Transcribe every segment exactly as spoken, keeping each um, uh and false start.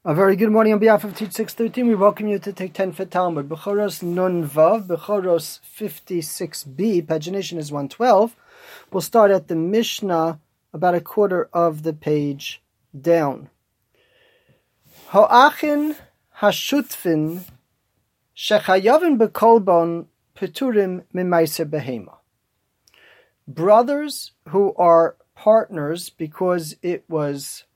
A very good morning on behalf of Teach six thirteen. We welcome you to take ten for Talmud. Bechoros Nun Vav, Bechoros fifty-six b, pagination is one twelve. We'll start at the Mishnah, about a quarter of the page down. Ha'achin hashutfin shechayavin bekolbon peturim mimaiser behema. Brothers who are partners because it was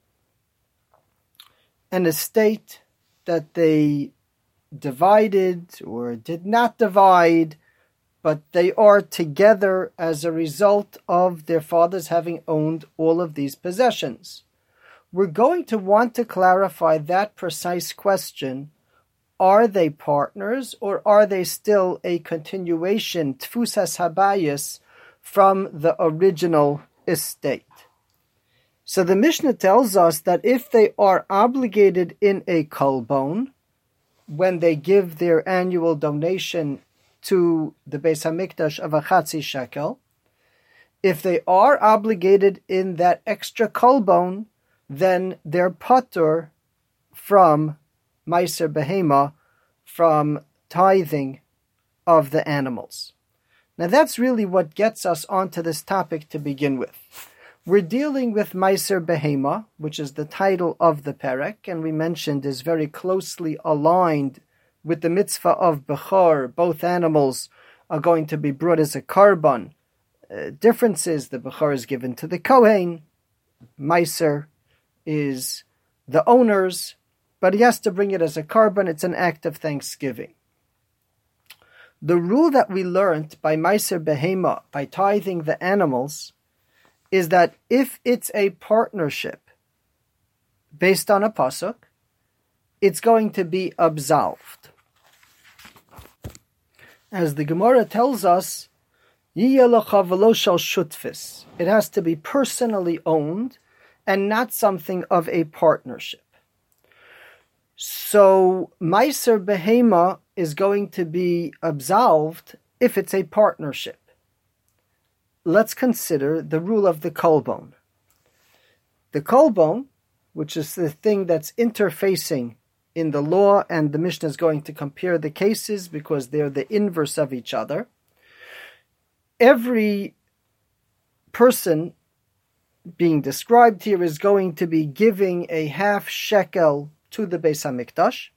an estate that they divided or did not divide, but they are together as a result of their fathers having owned all of these possessions. We're going to want to clarify that precise question. Are they partners or are they still a continuation, tfusas habayis, from the original estate? So the Mishnah tells us that if they are obligated in a kolbon, when they give their annual donation to the Beis Hamikdash of a chatzi shekel, if they are obligated in that extra kolbon, then they're patur from meiser behema, from tithing of the animals. Now that's really what gets us onto this topic to begin with. We're dealing with Meiser Behema, which is the title of the perek, and we mentioned is very closely aligned with the mitzvah of Bechor. Both animals are going to be brought as a korban. Uh, difference is the Bechor is given to the Kohen, Meiser is the owner's, but he has to bring it as a korban. It's an act of thanksgiving. The rule that we learned by Meiser Behema, by tithing the animals, is that if it's a partnership based on a pasuk, it's going to be absolved. As the Gemara tells us, it has to be personally owned and not something of a partnership. So Meiser Behema is going to be absolved if it's a partnership. Let's consider the rule of the kolbon. The kolbon, which is the thing that's interfacing in the law, and the Mishnah is going to compare the cases because they're the inverse of each other. Every person being described here is going to be giving a half shekel to the Beis Hamikdash.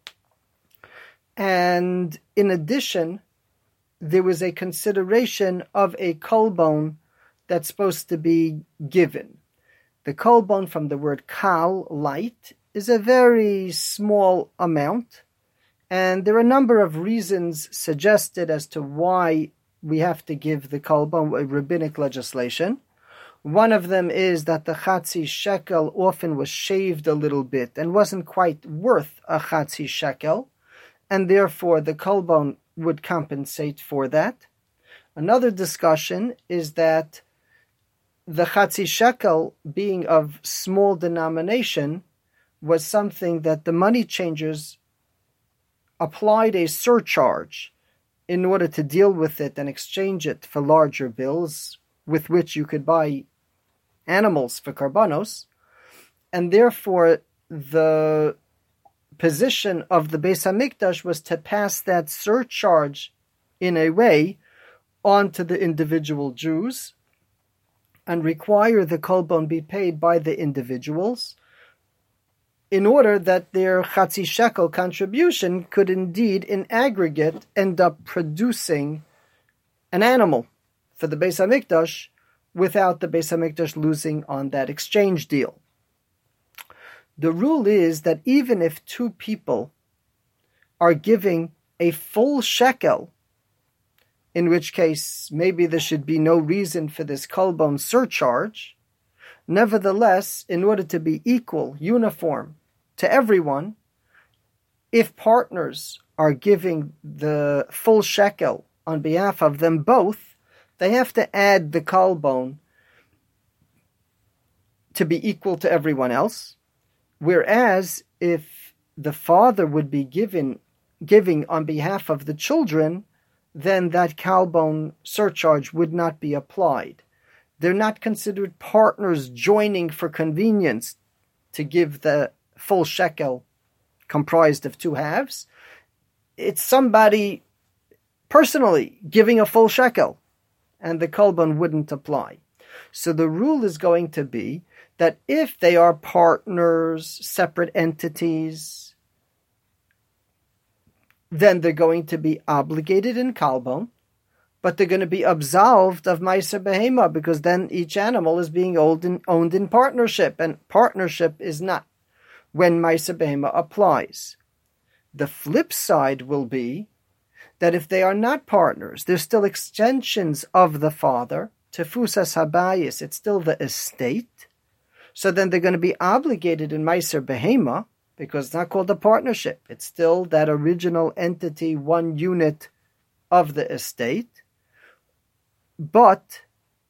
And in addition, there was a consideration of a kolbon that's supposed to be given. The kolbon, from the word kal, light, is a very small amount, and there are a number of reasons suggested as to why we have to give the kolbon, a rabbinic legislation. One of them is that the chatzi shekel often was shaved a little bit and wasn't quite worth a chatzi shekel, and therefore the kolbon would compensate for that. Another discussion is that the chatzi shekel, being of small denomination, was something that the money changers applied a surcharge in order to deal with it and exchange it for larger bills with which you could buy animals for karbanos, and therefore the position of the Beis Hamikdash was to pass that surcharge in a way onto the individual Jews and require the kolbon be paid by the individuals in order that their chatzi shekel contribution could indeed in aggregate end up producing an animal for the Beis Hamikdash without the Beis Hamikdash losing on that exchange deal. The rule is that even if two people are giving a full shekel, in which case maybe there should be no reason for this kolbon surcharge, nevertheless, in order to be equal, uniform to everyone, if partners are giving the full shekel on behalf of them both, they have to add the kolbon to be equal to everyone else. Whereas if the father would be given giving on behalf of the children, then that kolbon surcharge would not be applied. They're not considered partners joining for convenience to give the full shekel comprised of two halves. It's somebody personally giving a full shekel, and the kolbon wouldn't apply. So the rule is going to be that if they are partners, separate entities, then they're going to be obligated in kolbon, but they're going to be absolved of Ma'aser Behema, because then each animal is being owned in, owned in partnership, and partnership is not when Ma'aser Behema applies. The flip side will be that if they are not partners, they're still extensions of the father, Tefusas Habayis, it's still the estate, so then they're going to be obligated in Ma'aser Behema, because it's not called a partnership. It's still that original entity, one unit of the estate. But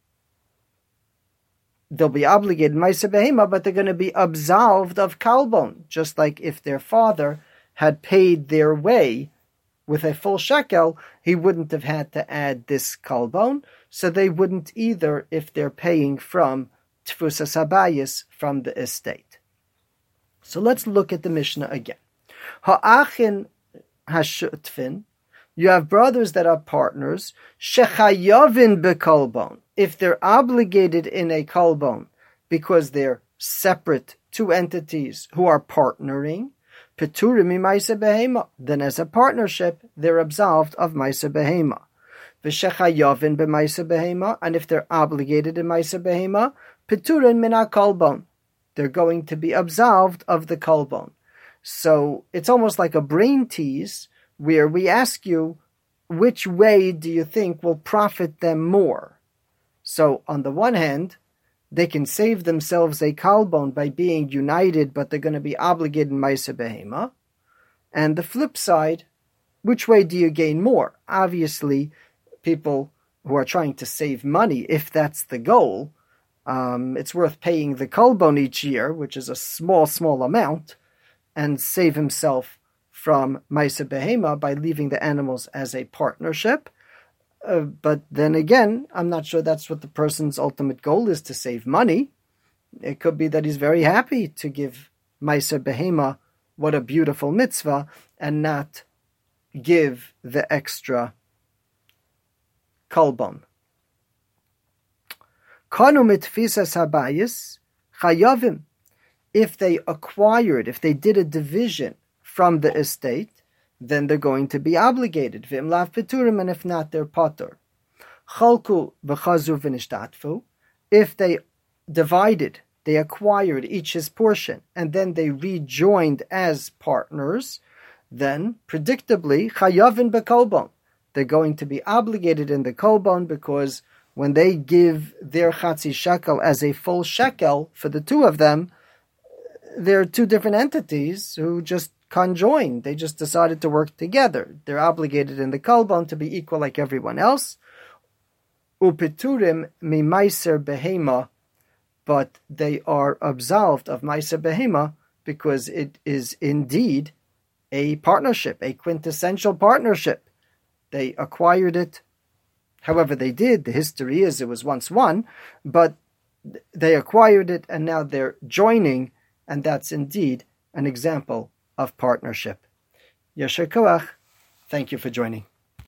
they'll be obligated Ma'aser Behema, but they're going to be absolved of kolbon, just like if their father had paid their way with a full shekel, he wouldn't have had to add this kolbon, so they wouldn't either if they're paying from Tfusas Habayis, from the estate. So let's look at the Mishnah again. Ha'achin hashutfin, you have brothers that are partners, shechayavin bekolbon, if they're obligated in a kolbon because they're separate two entities who are partnering, peturim Ma'aser Behema, then as a partnership they're absolved of Ma'aser Behema. V'shechayavin b'Ma'aser Behema, and if they're obligated in Ma'aser Behema, peturim min kolbon, they're going to be absolved of the kolbon. So it's almost like a brain tease, where we ask you, which way do you think will profit them more? So on the one hand, they can save themselves a kolbon by being united, but they're going to be obligated in Ma'aser Behema. And the flip side, which way do you gain more? Obviously, people who are trying to save money, if that's the goal, um, it's worth paying the kolbon each year, which is a small, small amount, and save himself from Ma'aser Behema by leaving the animals as a partnership. Uh, but then again, I'm not sure that's what the person's ultimate goal is, to save money. It could be that he's very happy to give Ma'aser Behema, what a beautiful mitzvah, and not give the extra kolbon. Kanu mitfisas habayis chayavim. If they acquired, if they did a division from the estate, then they're going to be obligated. V'im lav peturim, and if not, they're patur. Chalku v'chazu v'nishtatfu. If they divided, they acquired each his portion, and then they rejoined as partners, then predictably chayavin bekolbon, they're going to be obligated in the kolbon, because when they give their chatzi shekel as a full shekel for the two of them, they're two different entities who just conjoined. They just decided to work together. They're obligated in the kolbon to be equal like everyone else. Upeturim mi Ma'aser Behema, but they are absolved of Ma'aser Behema because it is indeed a partnership, a quintessential partnership. They acquired it however they did. The history is it was once one, but they acquired it and now they're joining, and that's indeed an example of partnership. Yasher koach. Thank you for joining.